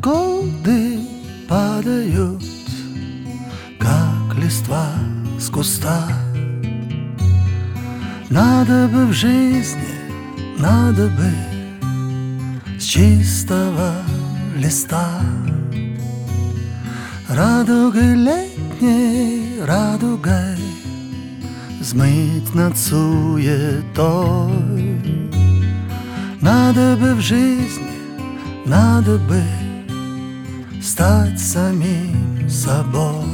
годы падают, как листва с куста. Надо бы в жизни, надо бы с чистого листа радугой летней, радугой взмыть над суетой. Надо бы в жизни, надо бы стать самим собой.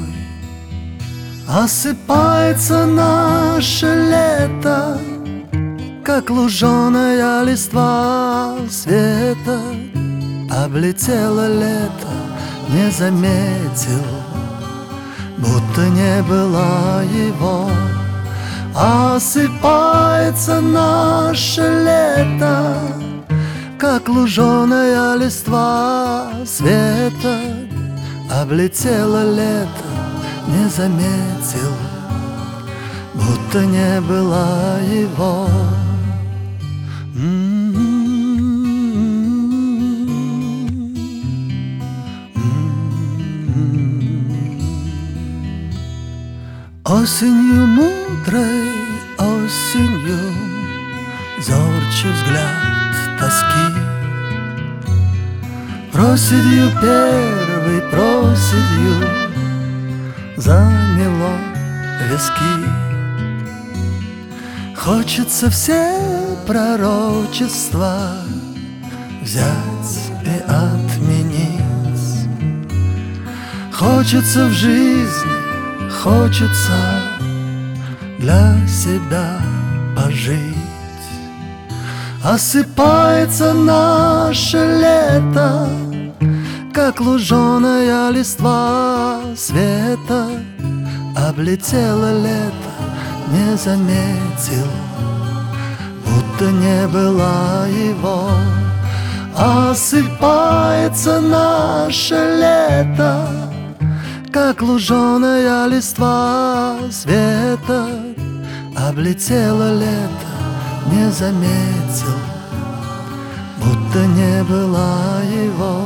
Осыпается наше лето, как луженая листва света. Облетело лето, не заметил, будто не было его. Осыпается наше лето, как луженая листва света. Облетело лето, не заметил, будто не было его. Осенью мудрой, осенью зорчий взгляд тоски. Проседью первой, проседью замело виски. Хочется все пророчества взять и отменить. Хочется в жизни, хочется для себя пожить. Осыпается наше лето, как луженая листва света. Облетело лето, не заметил, будто не было его. Осыпается наше лето, как луженая листва света. Облетело лето, не заметил, будто не было его.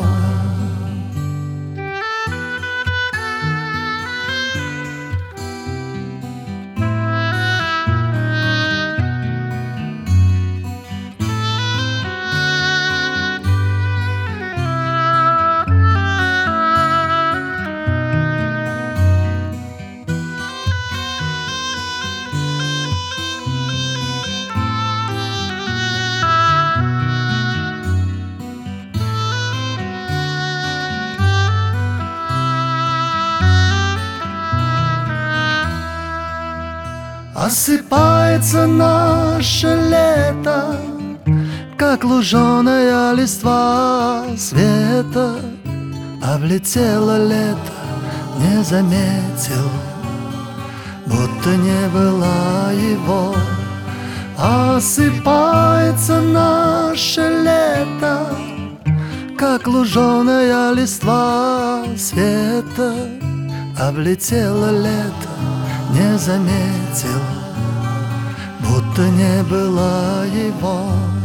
Осыпается наше лето, как луженая листва света. Облетело лето, не заметил, будто не было его. Осыпается наше лето, как луженая листва света. Облетело лето, не заметил, будто не было его.